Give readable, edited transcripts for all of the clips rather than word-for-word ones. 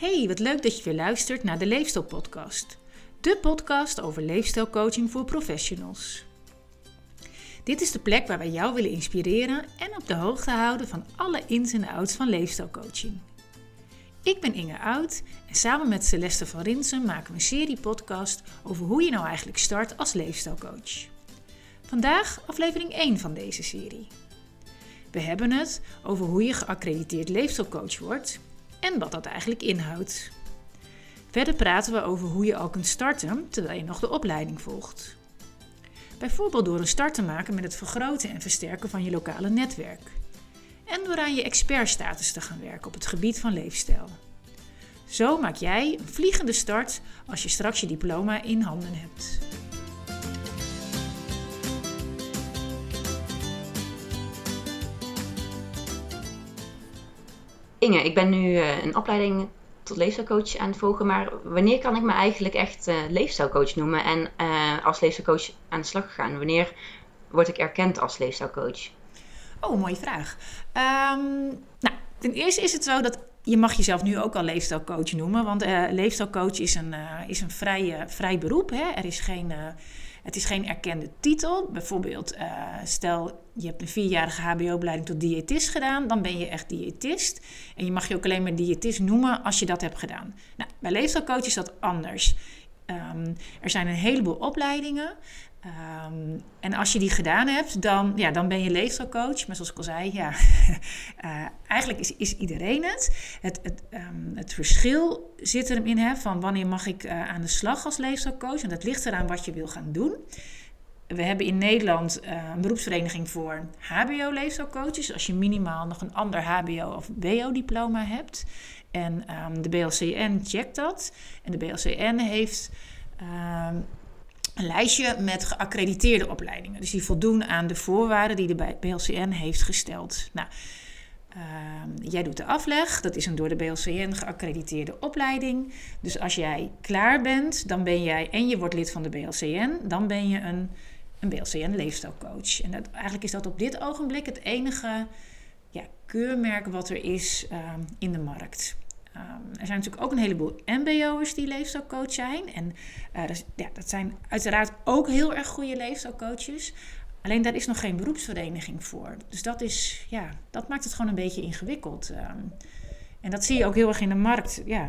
Hey, wat leuk dat je weer luistert naar de Leefstijl-podcast. De podcast over leefstijlcoaching voor professionals. Dit is de plek waar wij jou willen inspireren en op de hoogte houden van alle ins en outs van leefstijlcoaching. Ik ben Inge Oud en samen met Celeste van Rinsen maken we een serie podcast over hoe je nou eigenlijk start als leefstijlcoach. Vandaag aflevering 1 van deze serie. We hebben het over hoe je geaccrediteerd leefstijlcoach wordt en wat dat eigenlijk inhoudt. Verder praten we over hoe je al kunt starten terwijl je nog de opleiding volgt. Bijvoorbeeld door een start te maken met het vergroten en versterken van je lokale netwerk. En door aan je expertstatus te gaan werken op het gebied van leefstijl. Zo maak jij een vliegende start als je straks je diploma in handen hebt. Inge, ik ben nu een opleiding tot leefstijlcoach aan het volgen, maar wanneer kan ik me eigenlijk echt leefstijlcoach noemen en als leefstijlcoach aan de slag gaan? Wanneer word ik erkend als leefstijlcoach? Oh, mooie vraag. Ten eerste is het zo dat je mag jezelf nu ook al leefstijlcoach noemen, want leefstijlcoach is een vrij beroep. Hè? Het is geen erkende titel. Bijvoorbeeld, stel je hebt een 4-jarige hbo-opleiding tot diëtist gedaan, dan ben je echt diëtist. En je mag je ook alleen maar diëtist noemen als je dat hebt gedaan. Nou, bij leefstijlcoach is dat anders. Er zijn een heleboel opleidingen. En als je die gedaan hebt, dan ben je leefstijlcoach. Maar zoals ik al zei, eigenlijk is iedereen het. Het verschil zit erin van wanneer mag ik aan de slag als leefstijlcoach. En dat ligt eraan wat je wil gaan doen. We hebben in Nederland een beroepsvereniging voor hbo-leefstijlcoaches. Als je minimaal nog een ander hbo- of wo-diploma hebt. En de BLCN checkt dat. En de BLCN heeft een lijstje met geaccrediteerde opleidingen. Dus die voldoen aan de voorwaarden die de BLCN heeft gesteld. Nou, jij doet de afleg. Dat is een door de BLCN geaccrediteerde opleiding. Dus als jij klaar bent, dan ben jij en je wordt lid van de BLCN, dan ben je een BLCN leefstijlcoach. En eigenlijk is dat op dit ogenblik het enige keurmerk wat er is in de markt. Er zijn natuurlijk ook een heleboel mbo'ers die leefstijlcoach zijn. En dat zijn uiteraard ook heel erg goede leefstijlcoaches. Alleen daar is nog geen beroepsvereniging voor. Dus dat maakt het gewoon een beetje ingewikkeld. En dat zie je ook heel erg in de markt. Ja,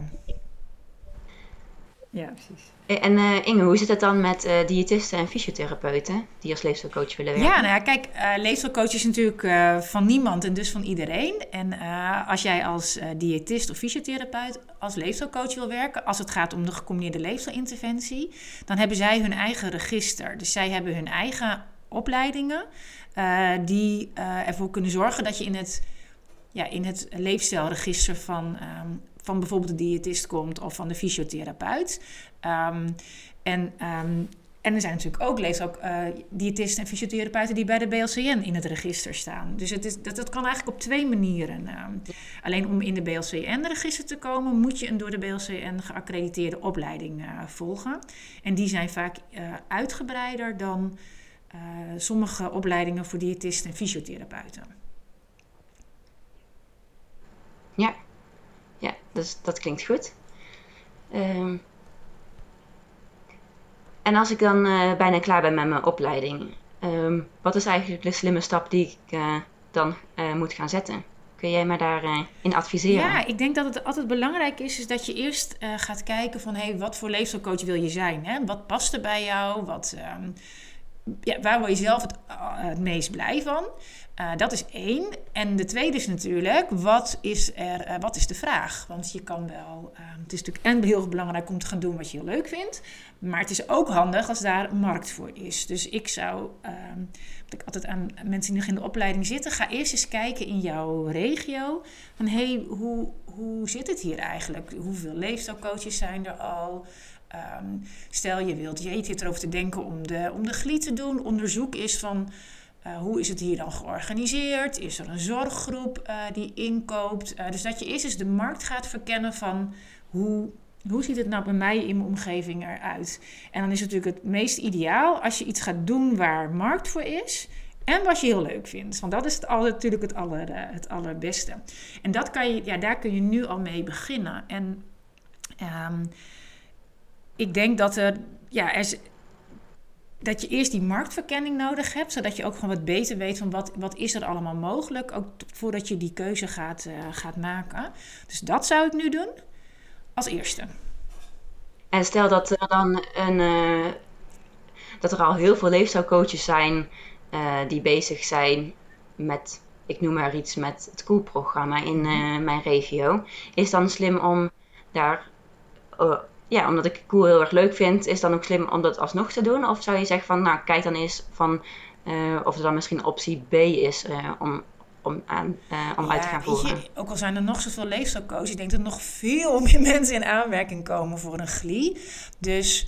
precies. En Inge, hoe zit het dan met diëtisten en fysiotherapeuten die als leefstijlcoach willen werken? Ja, kijk, leefstijlcoach is natuurlijk van niemand en dus van iedereen. En als jij als diëtist of fysiotherapeut als leefstijlcoach wil werken, als het gaat om de gecombineerde leefstijlinterventie, dan hebben zij hun eigen register. Dus zij hebben hun eigen opleidingen die ervoor kunnen zorgen dat je in het leefstijlregister van bijvoorbeeld de diëtist komt of van de fysiotherapeut. En er zijn natuurlijk ook diëtisten en fysiotherapeuten die bij de BLCN in het register staan. Dus dat kan eigenlijk op 2 manieren. Alleen om in de BLCN-register te komen, moet je een door de BLCN geaccrediteerde opleiding volgen. En die zijn vaak uitgebreider dan sommige opleidingen voor diëtisten en fysiotherapeuten. Ja, dus dat klinkt goed. En als ik dan bijna klaar ben met mijn opleiding, wat is eigenlijk de slimme stap die ik dan moet gaan zetten? Kun jij mij daarin adviseren? Ja, ik denk dat het altijd belangrijk is dat je eerst gaat kijken van wat voor leefstijlcoach wil je zijn? Hè? Wat past er bij jou? Waar word je zelf het meest blij van? Dat is 1. En de tweede is natuurlijk, wat is de vraag? Want je kan wel, het is natuurlijk heel belangrijk om te gaan doen wat je heel leuk vindt. Maar het is ook handig als daar een markt voor is. Dus ik zou, wat ik altijd aan mensen die nog in de opleiding zitten, ga eerst eens kijken in jouw regio. Van hoe zit het hier eigenlijk? Hoeveel leefstijlcoaches zijn er al? Stel je zit erover te denken om de GLI te doen. Onderzoek is van hoe is het hier dan georganiseerd? Is er een zorggroep die inkoopt? Dus dat je eerst eens de markt gaat verkennen van hoe ziet het nou bij mij in mijn omgeving eruit? En dan is het natuurlijk het meest ideaal als je iets gaat doen waar markt voor is en wat je heel leuk vindt. Want dat is natuurlijk het allerbeste. En daar kun je nu al mee beginnen. En Ik denk dat dat je eerst die marktverkenning nodig hebt, zodat je ook gewoon wat beter weet van wat is er allemaal mogelijk, ook voordat je die keuze gaat maken. Dus dat zou ik nu doen als eerste. En stel dat er dan dat er al heel veel leefstijlcoaches zijn die bezig zijn met, ik noem maar iets, met het Cool-programma in mijn regio. Is dan slim om daar, omdat ik Cool heel erg leuk vind, is dan ook slim om dat alsnog te doen? Of zou je zeggen van, nou kijk dan eens van of er dan misschien optie B is om uit te gaan voeren? Ook al zijn er nog zoveel leefstijlcoaches, ik denk dat er nog veel meer mensen in aanmerking komen voor een GLI. Dus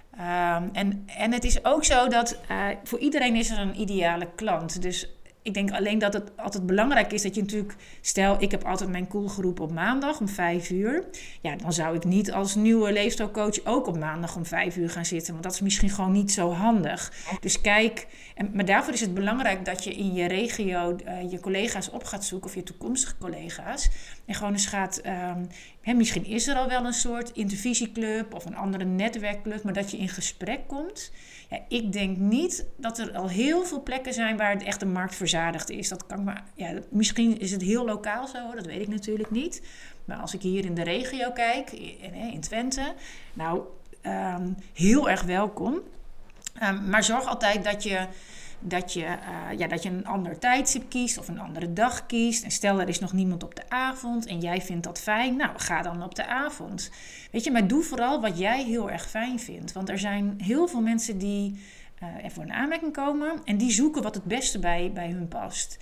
en het is ook zo dat voor iedereen is er een ideale klant. Dus ik denk alleen dat het altijd belangrijk is dat je natuurlijk... Stel, ik heb altijd mijn Cool-groep op maandag om 5:00. Ja, dan zou ik niet als nieuwe leefstijlcoach ook op maandag om 5:00 gaan zitten. Want dat is misschien gewoon niet zo handig. Dus kijk, maar daarvoor is het belangrijk dat je in je regio je collega's op gaat zoeken, of je toekomstige collega's. En gewoon eens gaat... misschien is er al wel een soort intervisieclub of een andere netwerkclub, maar dat je in gesprek komt. Ja, ik denk niet dat er al heel veel plekken zijn waar het echt een markt verzadigd is. Dat kan maar, misschien is het heel lokaal zo, dat weet ik natuurlijk niet. Maar als ik hier in de regio kijk, in Twente, nou, heel erg welkom. Maar zorg altijd dat je een ander tijdstip kiest of een andere dag kiest. En stel, er is nog niemand op de avond en jij vindt dat fijn. Nou, ga dan op de avond. Weet je, maar doe vooral wat jij heel erg fijn vindt. Want er zijn heel veel mensen die er voor een aanmerking komen en die zoeken wat het beste bij hun past.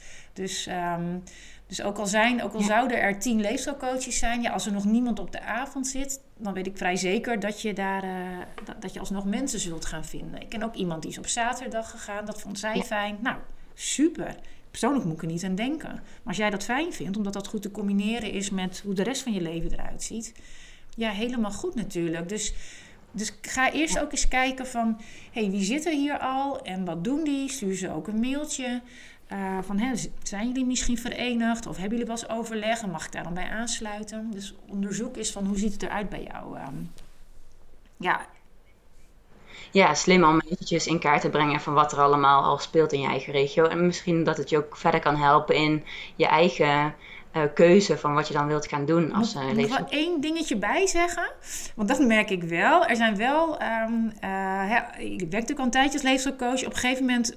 Dus ook al zouden er 10 leefstijlcoaches zijn, als er nog niemand op de avond zit, dan weet ik vrij zeker dat je dat je alsnog mensen zult gaan vinden. Ik ken ook iemand die is op zaterdag gegaan, dat vond zij fijn. Nou, super. Persoonlijk moet ik er niet aan denken. Maar als jij dat fijn vindt, omdat dat goed te combineren is met hoe de rest van je leven eruit ziet, ja, helemaal goed natuurlijk. Dus ga eerst ook eens kijken van, wie zit er hier al en wat doen die? Stuur ze ook een mailtje. Zijn jullie misschien verenigd of hebben jullie wel eens overleg en mag ik daar dan bij aansluiten? Dus onderzoek is van hoe ziet het eruit bij jou? Ja, slim om eventjes in kaart te brengen van wat er allemaal al speelt in je eigen regio. En misschien dat het je ook verder kan helpen in je eigen keuze van wat je dan wilt gaan doen als leefstijl. Ik wil wel 1 dingetje bij zeggen, want dat merk ik wel. Er zijn wel, ik werk natuurlijk al een tijdje als leefstijlcoach. Op een gegeven moment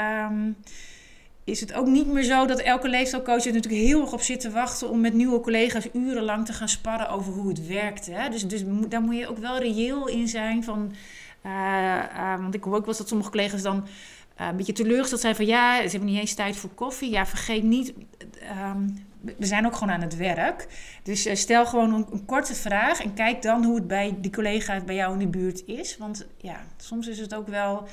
is het ook niet meer zo dat elke leefstijlcoach er natuurlijk heel erg op zit te wachten om met nieuwe collega's urenlang te gaan sparren over hoe het werkt. Hè? Dus daar moet je ook wel reëel in zijn van... want ik hoor ook wel eens dat sommige collega's dan een beetje teleurgesteld zijn van ze hebben niet eens tijd voor koffie. Ja, vergeet niet, we zijn ook gewoon aan het werk. Dus stel gewoon een korte vraag en kijk dan hoe het bij die collega's bij jou in de buurt is. Want soms is het ook wel...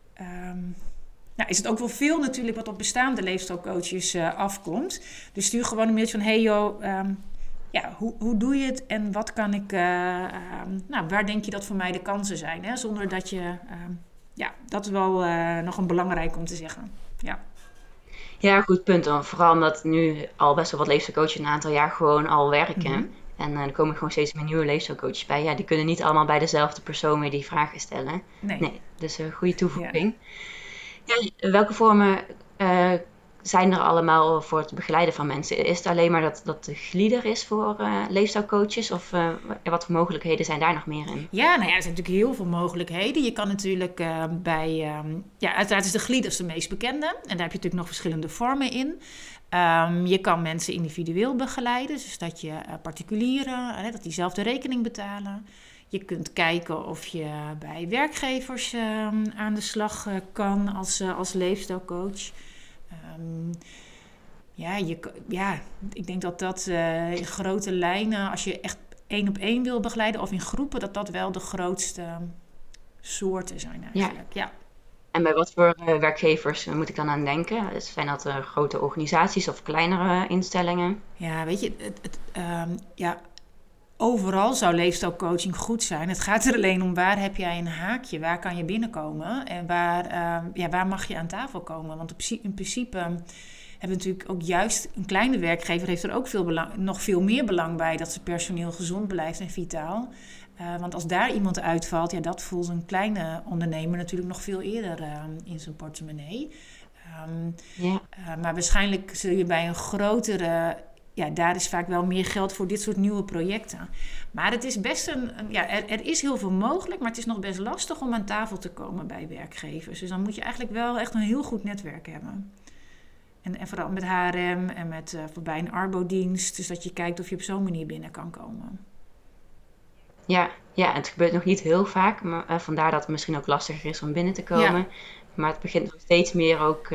is het ook wel veel natuurlijk wat op bestaande leefstijlcoaches afkomt. Dus stuur gewoon een mailtje van... hoe doe je het en wat kan ik... waar denk je dat voor mij de kansen zijn? Hè? Zonder dat je... dat is wel nog een belangrijk om te zeggen. Ja. Ja, goed punt. Vooral omdat nu al best wel wat leefstijlcoaches een aantal jaar gewoon al werken. Mm-hmm. En er komen gewoon steeds meer nieuwe leefstijlcoaches bij. Ja, die kunnen niet allemaal bij dezelfde persoon weer die vragen stellen. Nee, dus een goede toevoeging. Ja, welke vormen zijn er allemaal voor het begeleiden van mensen? Is het alleen maar dat de GLI er is voor leefstijlcoaches? Of wat voor mogelijkheden zijn daar nog meer in? Ja, er zijn natuurlijk heel veel mogelijkheden. Je kan natuurlijk uiteraard is de GLI de meest bekende. En daar heb je natuurlijk nog verschillende vormen in. Je kan mensen individueel begeleiden. Dus dat je particulieren, dat die zelf de rekening betalen. Je kunt kijken of je bij werkgevers aan de slag kan als leefstijlcoach. Ik denk dat in grote lijnen, als je echt 1-op-1 wil begeleiden of in groepen, dat wel de grootste soorten zijn eigenlijk. Ja. En bij wat voor werkgevers moet ik dan aan denken? Zijn dat grote organisaties of kleinere instellingen? Ja, weet je, overal zou leefstijlcoaching goed zijn. Het gaat er alleen om waar heb jij een haakje, waar kan je binnenkomen en waar mag je aan tafel komen. Want in principe hebben natuurlijk ook juist een kleine werkgever heeft er ook nog veel meer belang bij dat zijn personeel gezond blijft en vitaal. Want als daar iemand uitvalt, ja, dat voelt een kleine ondernemer natuurlijk nog veel eerder in zijn portemonnee. Maar waarschijnlijk zul je bij een grotere... Ja, daar is vaak wel meer geld voor dit soort nieuwe projecten. Maar het is best er is heel veel mogelijk, maar het is nog best lastig om aan tafel te komen bij werkgevers. Dus dan moet je eigenlijk wel echt een heel goed netwerk hebben. En vooral met HRM en met voorbij een arbodienst. Dus dat je kijkt of je op zo'n manier binnen kan komen. Ja, het gebeurt nog niet heel vaak. Maar, vandaar dat het misschien ook lastiger is om binnen te komen. Ja. Maar het begint nog steeds meer ook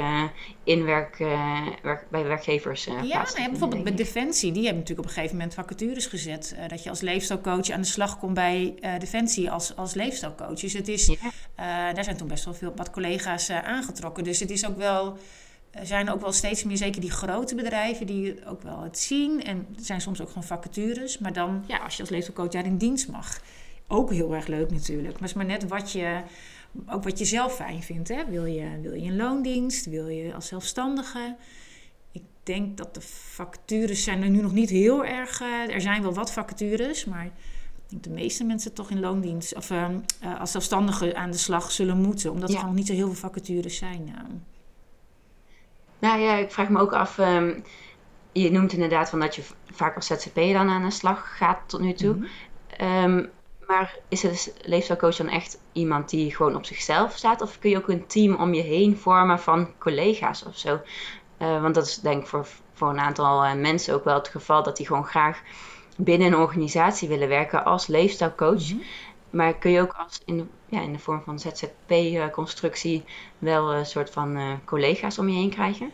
bij werkgevers plaats te vinden. Bijvoorbeeld bij Defensie. Die hebben natuurlijk op een gegeven moment vacatures gezet. Dat je als leefstijlcoach aan de slag komt bij Defensie als leefstijlcoach. Dus het is, daar zijn toen best wel wat collega's aangetrokken. Dus het is ook wel... Er zijn ook wel steeds meer, zeker die grote bedrijven, die ook wel het zien. En er zijn soms ook gewoon vacatures. Maar dan, ja, als je als leefstijlcoach daar in dienst mag. Ook heel erg leuk natuurlijk. Maar het is maar net wat je zelf fijn vindt. Hè? Wil je een loondienst? Wil je als zelfstandige? Ik denk dat de vacatures zijn er nu nog niet heel erg... er zijn wel wat vacatures, maar... Ik denk de meeste mensen toch in loondienst... of als zelfstandige aan de slag zullen moeten. Omdat er gewoon niet zo heel veel vacatures zijn. Nou ja, ik vraag me ook af... je noemt inderdaad van dat je vaak als ZZP'er dan aan de slag gaat tot nu toe. Mm-hmm. Maar is de leefstijlcoach dan echt iemand die gewoon op zichzelf staat? Of kun je ook een team om je heen vormen van collega's of zo? Want dat is denk ik voor een aantal mensen ook wel het geval... dat die gewoon graag binnen een organisatie willen werken als leefstijlcoach. Mm-hmm. Maar kun je ook in de vorm van ZZP-constructie... wel een soort van collega's om je heen krijgen?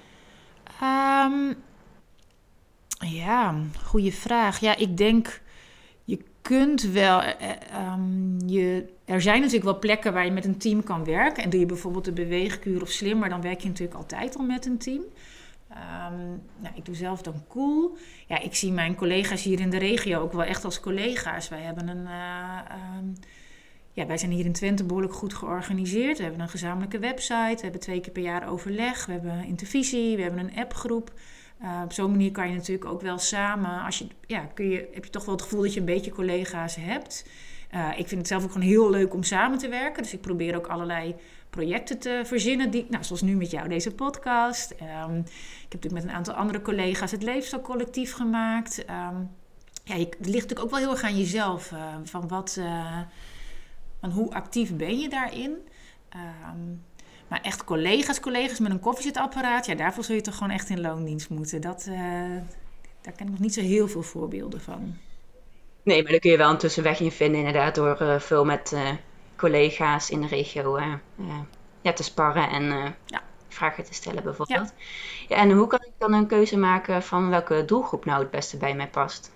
Ja, goede vraag. Ja, ik denk... Je kunt wel... er zijn natuurlijk wel plekken waar je met een team kan werken. En doe je bijvoorbeeld de beweegkuur of slimmer... dan werk je natuurlijk altijd al met een team. Ik doe zelf dan Cool. Ja, ik zie mijn collega's hier in de regio ook wel echt als collega's. Wij hebben wij zijn hier in Twente behoorlijk goed georganiseerd. We hebben een gezamenlijke website. We hebben 2 keer per jaar overleg. We hebben intervisie. We hebben een appgroep. Op zo'n manier kan je natuurlijk ook wel samen... heb je toch wel het gevoel dat je een beetje collega's hebt. Ik vind het zelf ook gewoon heel leuk om samen te werken. Dus ik probeer ook allerlei projecten te verzinnen. Zoals nu met jou deze podcast. Ik heb natuurlijk met een aantal andere collega's het Leefstijlcollectief gemaakt. Het ligt natuurlijk ook wel heel erg aan jezelf. Van hoe actief ben je daarin? Maar echt collega's met een koffiezetapparaat... ja, daarvoor zul je toch gewoon echt in loondienst moeten. Daar ken ik nog niet zo heel veel voorbeelden van. Nee, maar dan kun je wel een tussenweg in vinden... inderdaad, door veel met collega's in de regio te sparren... en vragen te stellen bijvoorbeeld. Ja, en hoe kan ik dan een keuze maken... van welke doelgroep nou het beste bij mij past?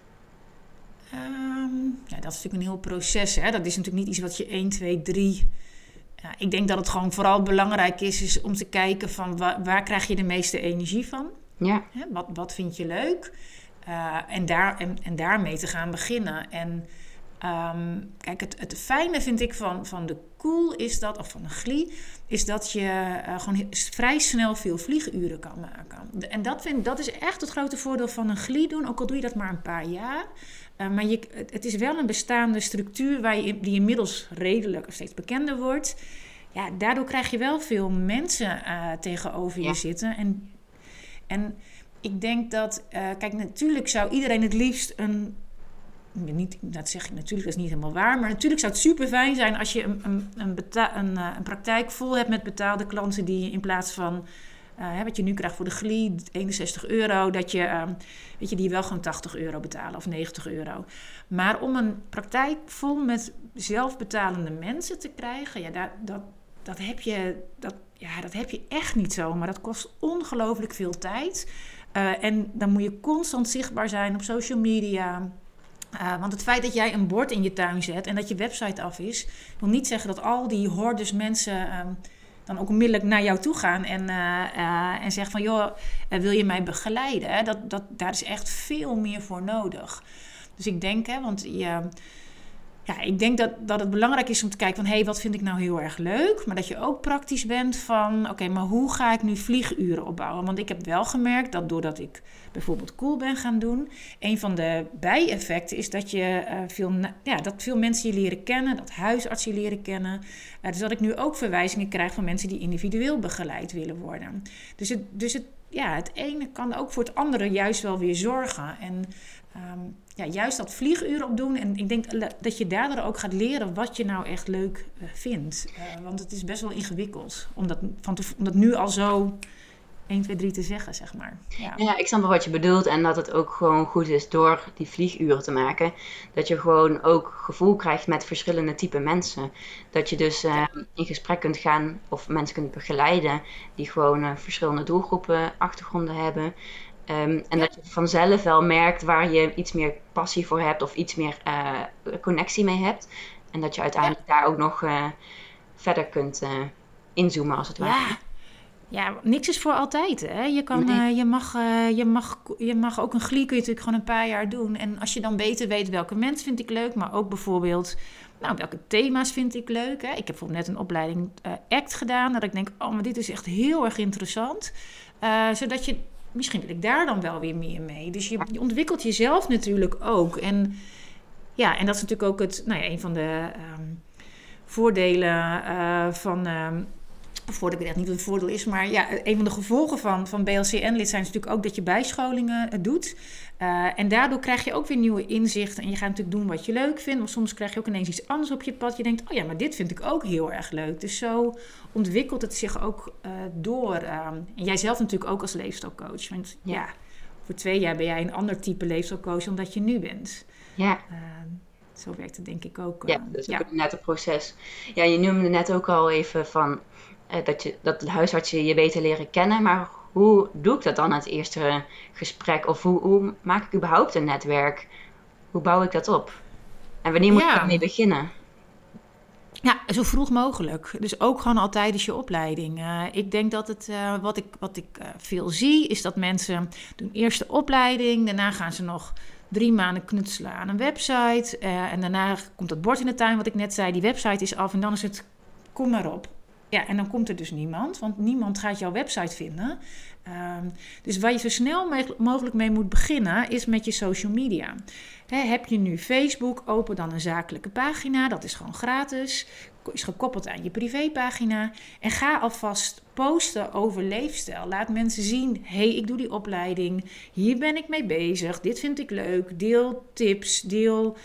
Dat is natuurlijk een heel proces. Hè? Dat is natuurlijk niet iets wat je 1, 2, 3... ik denk dat het gewoon vooral belangrijk is om te kijken van waar krijg je de meeste energie van? Ja. Wat vind je leuk? En daarmee te gaan beginnen. En kijk, het fijne vind ik van de Cool is dat, of van de GLI, is dat je gewoon vrij snel veel vlieguren kan maken. En dat is echt het grote voordeel van een GLI doen, ook al doe je dat maar een paar jaar. Maar het is wel een bestaande structuur die inmiddels redelijk of steeds bekender wordt. Ja, daardoor krijg je wel veel mensen tegenover je zitten. En ik denk dat... kijk, natuurlijk zou iedereen het liefst dat zeg ik natuurlijk, dat is niet helemaal waar. Maar natuurlijk zou het super fijn zijn als je een praktijk vol hebt met betaalde klanten... die in plaats van... wat je nu krijgt voor de GLI, €61... dat je, die wel gewoon €80 betalen of €90. Maar om een praktijk vol met zelfbetalende mensen te krijgen... ja, dat heb je echt niet zo. Maar dat kost ongelooflijk veel tijd. En dan moet je constant zichtbaar zijn op social media... want het feit dat jij een bord in je tuin zet en dat je website af is... wil niet zeggen dat al die hordes mensen... dan ook onmiddellijk naar jou toe gaan en zeggen van... joh, wil je mij begeleiden? Hè? Daar is echt veel meer voor nodig. Dus ik denk, want Ja, ik denk dat het belangrijk is om te kijken van... wat vind ik nou heel erg leuk? Maar dat je ook praktisch bent van... oké, maar hoe ga ik nu vlieguren opbouwen? Want ik heb wel gemerkt dat doordat ik bijvoorbeeld Cool ben gaan doen... een van de bijeffecten is dat dat veel mensen je leren kennen... dat huisartsen je leren kennen. Dus dat ik nu ook verwijzingen krijg van mensen... die individueel begeleid willen worden. Dus het ene kan ook voor het andere juist wel weer zorgen. En... juist dat vlieguren opdoen. En ik denk dat je daardoor ook gaat leren wat je nou echt leuk vindt. Want het is best wel ingewikkeld om dat nu al zo 1, 2, 3 te zeggen, zeg maar. Ja, ik snap wel wat je bedoelt. En dat het ook gewoon goed is door die vlieguren te maken. Dat je gewoon ook gevoel krijgt met verschillende type mensen. Dat je dus in gesprek kunt gaan of mensen kunt begeleiden die gewoon verschillende doelgroepen, achtergronden hebben. Dat je vanzelf wel merkt waar je iets meer passie voor hebt of iets meer connectie mee hebt. En dat je uiteindelijk daar ook nog verder kunt inzoomen als het ware. Ja, niks is voor altijd. Hè? Je mag ook een glie kun je natuurlijk gewoon een paar jaar doen. En als je dan beter weet welke mensen vind ik leuk, maar ook bijvoorbeeld welke thema's vind ik leuk. Hè? Ik heb bijvoorbeeld net een opleiding ACT gedaan, dat ik denk, maar dit is echt heel erg interessant. Zodat je... Misschien wil ik daar dan wel weer meer mee. Dus je ontwikkelt jezelf natuurlijk ook. En dat is natuurlijk ook een van de voordelen van... Voordat ik weet niet wat het voordeel is, maar een van de gevolgen van BLCN-lid zijn natuurlijk ook dat je bijscholingen doet. En daardoor krijg je ook weer nieuwe inzichten. En je gaat natuurlijk doen wat je leuk vindt. Maar soms krijg je ook ineens iets anders op je pad. Je denkt, maar dit vind ik ook heel erg leuk. Dus zo ontwikkelt het zich ook door. En jij zelf natuurlijk ook als leefstijlcoach. Want voor 2 jaar ben jij een ander type leefstijlcoach dan dat je nu bent. Ja. Zo werkt het denk ik ook. Dat is ook net een proces. Ja, je noemde net ook al even van... dat de huisartsen je beter leren kennen. Maar hoe doe ik dat dan het eerste gesprek? Of hoe maak ik überhaupt een netwerk? Hoe bouw ik dat op? En wanneer moet ik ermee beginnen? Ja, zo vroeg mogelijk. Dus ook gewoon al tijdens je opleiding. Ik denk dat het, wat ik veel zie, is dat mensen doen eerst de opleiding. Daarna gaan ze nog 3 maanden knutselen aan een website. En daarna komt dat bord in de tuin, wat ik net zei. Die website is af en dan is het, kom maar op. Ja, en dan komt er dus niemand, want niemand gaat jouw website vinden. Dus waar je zo snel mogelijk mee moet beginnen, is met je social media. Heb je nu Facebook, open dan een zakelijke pagina. Dat is gewoon gratis. Is gekoppeld aan je privépagina. En ga alvast posten over leefstijl. Laat mensen zien, ik doe die opleiding. Hier ben ik mee bezig. Dit vind ik leuk. Deel tips, deel...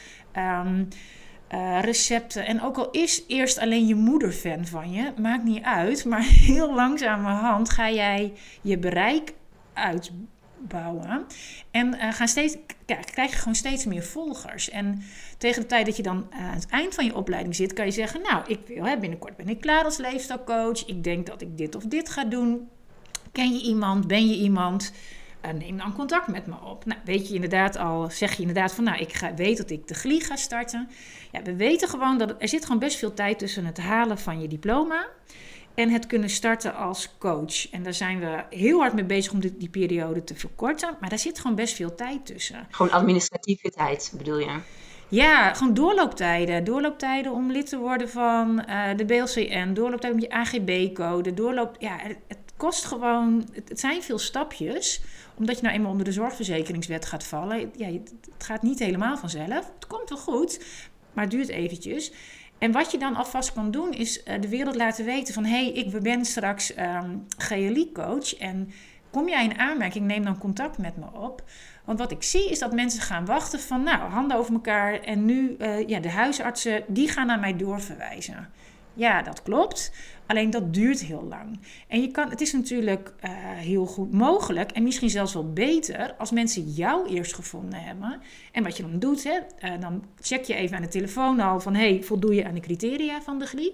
recepten. En ook al is eerst alleen je moeder fan van je, maakt niet uit. Maar heel langzamerhand ga jij je bereik uitbouwen. En krijg je gewoon steeds meer volgers. En tegen de tijd dat je dan aan het eind van je opleiding zit, kan je zeggen, binnenkort ben ik klaar als leefstijlcoach. Ik denk dat ik dit of dit ga doen. Ken je iemand? Ben je iemand? Neem dan contact met me op. Zeg je inderdaad van, ik weet dat ik de GLI ga starten. Ja, we weten gewoon dat er zit gewoon best veel tijd tussen het halen van je diploma en het kunnen starten als coach. En daar zijn we heel hard mee bezig om die periode te verkorten. Maar daar zit gewoon best veel tijd tussen. Gewoon administratieve tijd, bedoel je? Ja, gewoon doorlooptijden. Doorlooptijden om lid te worden van de BLCN. Doorlooptijden om je AGB-code. Het kost gewoon... Het zijn veel stapjes. Omdat je nou eenmaal onder de zorgverzekeringswet gaat vallen. Ja, het gaat niet helemaal vanzelf. Het komt wel goed, maar het duurt eventjes. En wat je dan alvast kan doen, is de wereld laten weten van... ik ben straks GLI-coach en kom jij in aanmerking, neem dan contact met me op. Want wat ik zie is dat mensen gaan wachten van... handen over elkaar en nu de huisartsen, die gaan naar mij doorverwijzen. Ja, dat klopt. Alleen dat duurt heel lang. En het is natuurlijk heel goed mogelijk en misschien zelfs wel beter als mensen jou eerst gevonden hebben. En wat je dan doet, dan check je even aan de telefoon al van... voldoe je aan de criteria van de GLI?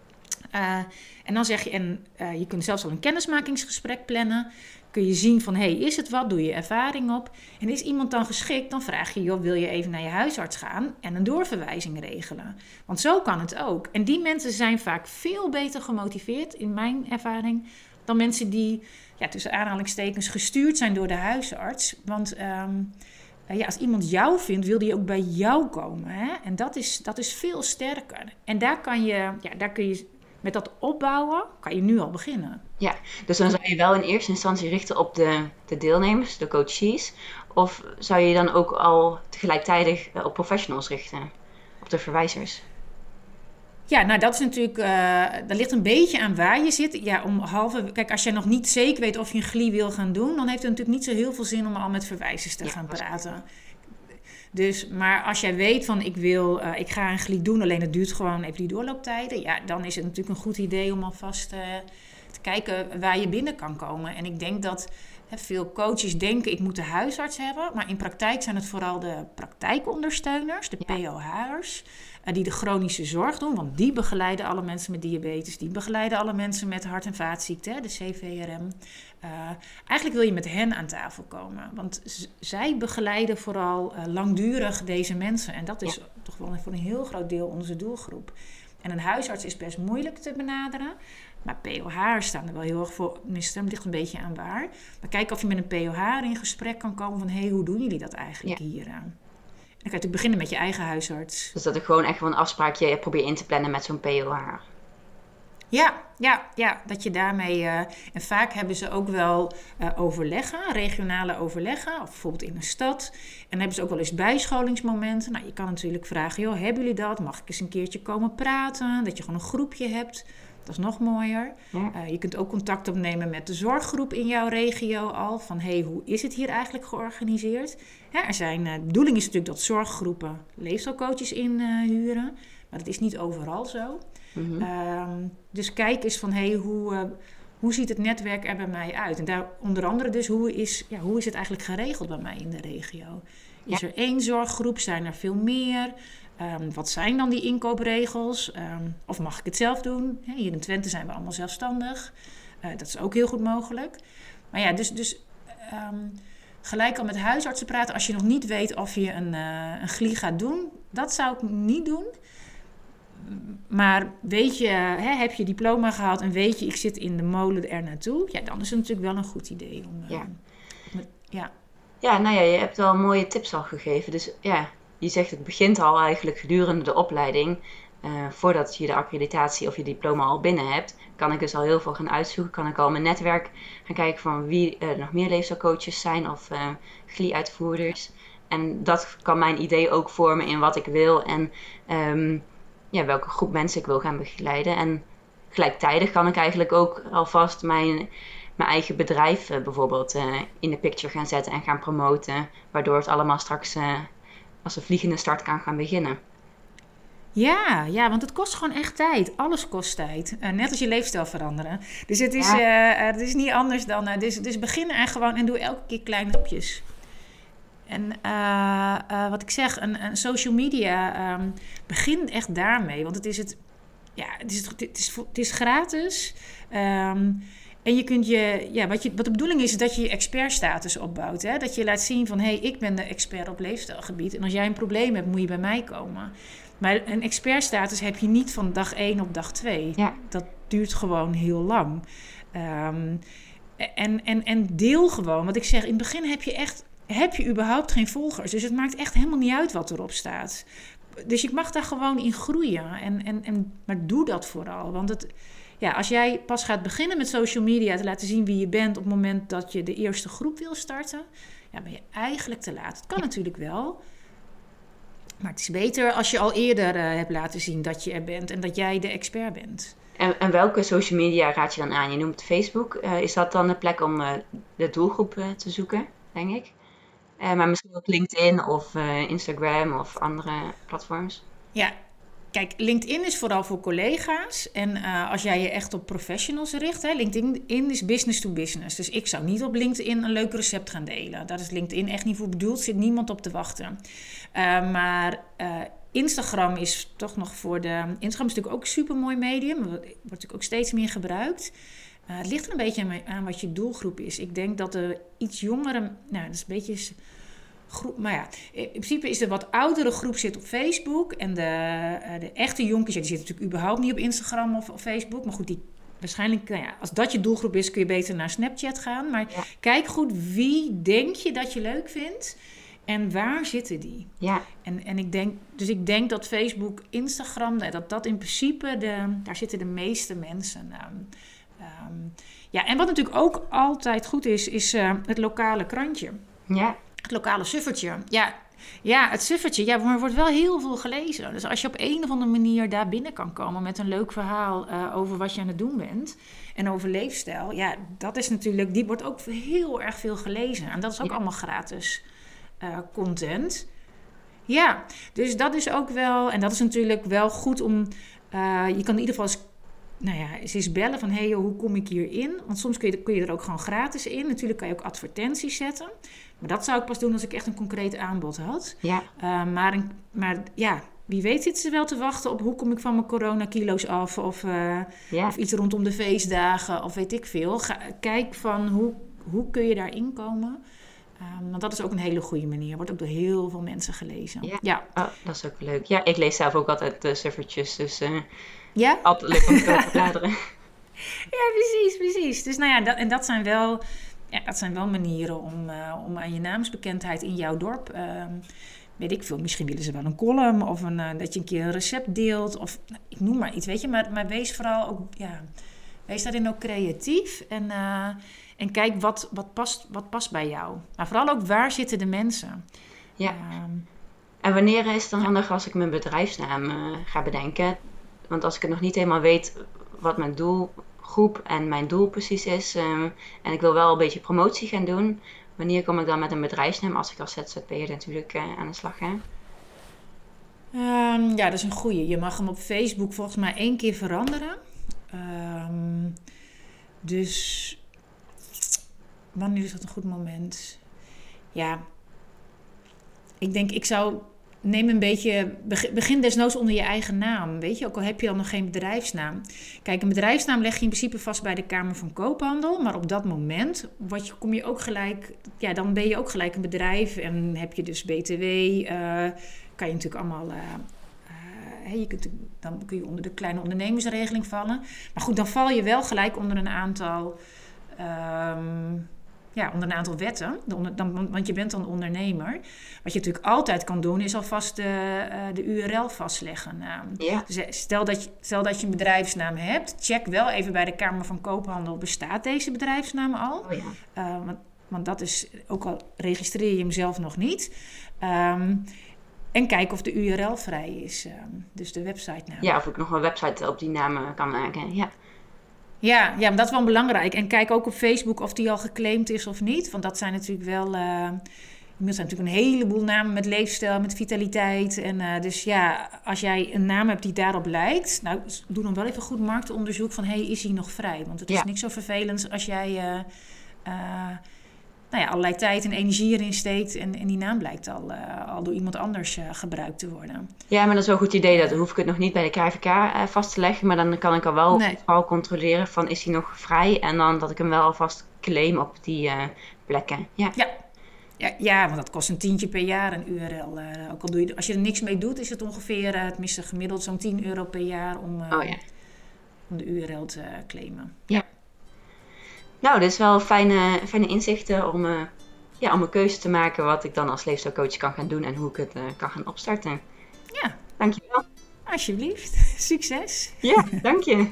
En dan zeg je, je kunt zelfs al een kennismakingsgesprek plannen. Kun je zien van, is het wat? Doe je ervaring op? En is iemand dan geschikt? Dan vraag je, wil je even naar je huisarts gaan en een doorverwijzing regelen? Want zo kan het ook. En die mensen zijn vaak veel beter gemotiveerd, in mijn ervaring, dan mensen die, tussen aanhalingstekens, gestuurd zijn door de huisarts. Want als iemand jou vindt, wil die ook bij jou komen. Hè? En dat is veel sterker. En daar kun je met dat opbouwen, kan je nu al beginnen. Ja, dus dan zou je wel in eerste instantie richten op de deelnemers, de coaches. Of zou je dan ook al tegelijkertijd op professionals richten, op de verwijzers? Ja, nou dat is natuurlijk, dat ligt een beetje aan waar je zit. Ja, kijk, als je nog niet zeker weet of je een GLI wil gaan doen, dan heeft het natuurlijk niet zo heel veel zin om al met verwijzers te gaan praten. Dus, maar als jij weet van ik ga een GLI doen, alleen het duurt gewoon even die doorlooptijden. Ja, dan is het natuurlijk een goed idee om alvast te kijken waar je binnen kan komen. En ik denk dat veel coaches denken ik moet de huisarts hebben. Maar in praktijk zijn het vooral de praktijkondersteuners, de POH'ers. Die de chronische zorg doen, want die begeleiden alle mensen met diabetes, die begeleiden alle mensen met hart- en vaatziekten, de CVRM. Eigenlijk wil je met hen aan tafel komen, want zij begeleiden vooral langdurig deze mensen. En dat is toch wel voor een heel groot deel onze doelgroep. En een huisarts is best moeilijk te benaderen, maar POH'ers staan er wel heel erg voor. Het ligt een beetje aan waar. Maar kijk of je met een POH in gesprek kan komen van, hoe doen jullie dat eigenlijk hier? Dan kan je natuurlijk beginnen met je eigen huisarts. Dus dat ik gewoon echt een afspraakje probeer in te plannen met zo'n POH. Ja, dat je daarmee... en vaak hebben ze ook wel overleggen, regionale overleggen. Of bijvoorbeeld in een stad. En dan hebben ze ook wel eens bijscholingsmomenten. Nou, je kan natuurlijk vragen, hebben jullie dat? Mag ik eens een keertje komen praten? Dat je gewoon een groepje hebt. Dat is nog mooier. Ja. Je kunt ook contact opnemen met de zorggroep in jouw regio al. Van, hoe is het hier eigenlijk georganiseerd? De bedoeling is natuurlijk dat zorggroepen leefstijlcoaches inhuren. Maar dat is niet overal zo. Mm-hmm. Dus kijk eens van, hoe ziet het netwerk er bij mij uit? En daar onder andere dus, hoe is het eigenlijk geregeld bij mij in de regio? Is er 1 zorggroep? Zijn er veel meer? Wat zijn dan die inkoopregels? Of mag ik het zelf doen? Hier in Twente zijn we allemaal zelfstandig. Dat is ook heel goed mogelijk. Maar ja, dus gelijk al met huisartsen praten als je nog niet weet of je een GLI gaat doen. Dat zou ik niet doen. Maar weet je, heb je diploma gehaald en weet je, ik zit in de molen er naartoe. Ja, dan is het natuurlijk wel een goed idee. Ja, nou ja, je hebt wel mooie tips al gegeven. Dus ja, je zegt het begint al eigenlijk gedurende de opleiding. Voordat je de accreditatie of je diploma al binnen hebt, kan ik dus al heel veel gaan uitzoeken. Kan ik al mijn netwerk gaan kijken van wie nog meer leefstijlcoaches zijn of GLI-uitvoerders. En dat kan mijn idee ook vormen in wat ik wil en welke groep mensen ik wil gaan begeleiden. En gelijktijdig kan ik eigenlijk ook alvast mijn eigen bedrijf bijvoorbeeld in de picture gaan zetten en gaan promoten. Waardoor het allemaal straks als een vliegende start kan gaan beginnen. Ja, want het kost gewoon echt tijd. Alles kost tijd. Net als je leefstijl veranderen. Dus het is niet anders dan... Dus begin er gewoon en doe elke keer kleine stapjes. En wat ik zeg, een social media, begin echt daarmee. Want het is gratis. En je kunt wat de bedoeling is dat je je expertstatus opbouwt. Hè? Dat je laat zien van, ik ben de expert op leefstijlgebied. En als jij een probleem hebt, moet je bij mij komen. Maar een expertstatus heb je niet van dag 1 op dag 2. Ja. Dat duurt gewoon heel lang. En deel gewoon. Wat ik zeg, in het begin heb je überhaupt geen volgers. Dus het maakt echt helemaal niet uit wat erop staat. Dus je mag daar gewoon in groeien. Maar doe dat vooral. Want als jij pas gaat beginnen met social media te laten zien wie je bent op het moment dat je de eerste groep wil starten, ben je eigenlijk te laat. Het kan natuurlijk wel. Maar het is beter als je al eerder hebt laten zien dat je er bent en dat jij de expert bent. En welke social media raad je dan aan? Je noemt Facebook. Is dat dan de plek om de doelgroep te zoeken, denk ik? Maar misschien ook LinkedIn of Instagram of andere platforms? Ja, kijk, LinkedIn is vooral voor collega's. En als jij je echt op professionals richt, LinkedIn is business to business. Dus ik zou niet op LinkedIn een leuk recept gaan delen. Daar is LinkedIn echt niet voor bedoeld. Er zit niemand op te wachten. Maar Instagram is toch nog Instagram is natuurlijk ook een supermooi medium. Wordt natuurlijk ook steeds meer gebruikt. Het ligt er een beetje aan wat je doelgroep is. Ik denk dat de iets jongere... Nou, dat is een beetje... groep, maar ja, in principe is de wat oudere groep zit op Facebook. En de echte jonkers, die zitten natuurlijk überhaupt niet op Instagram of Facebook. Maar goed, die waarschijnlijk, als dat je doelgroep is, kun je beter naar Snapchat gaan. Maar kijk goed, wie denk je dat je leuk vindt? En waar zitten die? Ja. En ik denk dat Facebook, Instagram, dat in principe, daar zitten de meeste mensen. En wat natuurlijk ook altijd goed is het lokale krantje. Ja. Het lokale suffertje. Ja, het suffertje. Ja, maar er wordt wel heel veel gelezen. Dus als je op een of andere manier daar binnen kan komen met een leuk verhaal over wat je aan het doen bent en over leefstijl. Ja, dat is natuurlijk, die wordt ook heel erg veel gelezen. En dat is ook allemaal gratis content. Ja, dus dat is ook wel, en dat is natuurlijk wel goed om, je kan in ieder geval eens bellen van, hey, hoe kom ik hierin? Want soms kun je er ook gewoon gratis in. Natuurlijk kan je ook advertenties zetten. Maar dat zou ik pas doen als ik echt een concreet aanbod had. Ja. Maar wie weet zitten ze wel te wachten op hoe kom ik van mijn coronakilo's af. Of iets rondom de feestdagen of weet ik veel. Kijk van hoe kun je daarin komen. Want dat is ook een hele goede manier. Wordt ook door heel veel mensen gelezen. Ja. Oh, dat is ook leuk. Ja, ik lees zelf ook altijd suffertjes. Dus ja? altijd leuk om te bladeren. Ja, precies. Dus dat zijn wel manieren om aan je naamsbekendheid in jouw dorp. Weet ik veel, misschien willen ze wel een column of dat je een keer een recept deelt. Of ik noem maar iets, weet je. Maar wees vooral ook, wees daarin ook creatief. En kijk wat past bij jou. Maar vooral ook, waar zitten de mensen? Ja. En wanneer is het dan handig als ik mijn bedrijfsnaam ga bedenken? Want als ik het nog niet helemaal weet wat mijn doelgroep en mijn doel precies is. En ik wil wel een beetje promotie gaan doen. Wanneer kom ik dan met een bedrijfsnaam als ik als ZZP'er natuurlijk aan de slag ga? Dat is een goeie. Je mag hem op Facebook volgens mij 1 keer veranderen. Dus wanneer is dat een goed moment? Ja, ik denk neem een beetje, begin desnoods onder je eigen naam, weet je, ook al heb je dan nog geen bedrijfsnaam. Kijk, een bedrijfsnaam leg je in principe vast bij de Kamer van Koophandel, maar op dat moment kom je ook gelijk, dan ben je ook gelijk een bedrijf en heb je dus BTW, kan je natuurlijk allemaal, dan kun je onder de kleine ondernemersregeling vallen. Maar goed, dan val je wel gelijk onder een aantal onder een aantal wetten, want je bent dan ondernemer. Wat je natuurlijk altijd kan doen, is alvast de URL vastleggen. Dus stel dat je een bedrijfsnaam hebt, check wel even bij de Kamer van Koophandel, bestaat deze bedrijfsnaam al? Oh ja. Want dat is, ook al registreer je hem zelf nog niet. En kijk of de URL vrij is, dus de websitenaam. Ja, of ik nog een website op die naam kan maken, ja. Ja, maar dat is wel belangrijk. En kijk ook op Facebook of die al geclaimd is of niet. Want dat zijn natuurlijk wel, inmiddels zijn natuurlijk een heleboel namen met leefstijl, met vitaliteit. En dus als jij een naam hebt die daarop lijkt, doe dan wel even goed marktonderzoek van, is hij nog vrij? Want het is niks zo vervelends als jij allerlei tijd en energie erin steekt en die naam blijkt al door iemand anders gebruikt te worden. Ja, maar dat is wel een goed idee. Dan hoef ik het nog niet bij de KVK vast te leggen, maar dan kan ik al wel vooral controleren van, is hij nog vrij? En dan dat ik hem wel alvast claim op die plekken. Ja, want dat kost een tientje per jaar een URL. Ook al doe je, als je er niks mee doet, is het ongeveer, tenminste gemiddeld zo'n €10 per jaar om de URL te claimen. Ja. Nou, dit is wel fijne inzichten om een keuze te maken wat ik dan als leefstijlcoach kan gaan doen en hoe ik het kan gaan opstarten. Ja. Dankjewel. Alsjeblieft. Succes. Ja, dank je.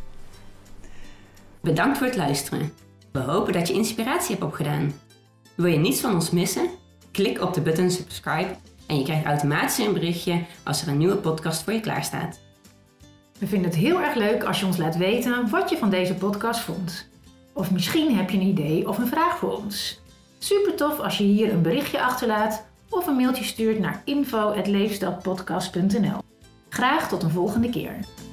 Bedankt voor het luisteren. We hopen dat je inspiratie hebt opgedaan. Wil je niets van ons missen? Klik op de button subscribe en je krijgt automatisch een berichtje als er een nieuwe podcast voor je klaarstaat. We vinden het heel erg leuk als je ons laat weten wat je van deze podcast vond. Of misschien heb je een idee of een vraag voor ons. Super tof als je hier een berichtje achterlaat of een mailtje stuurt naar info@leefstijlpodcast.nl. Graag tot een volgende keer.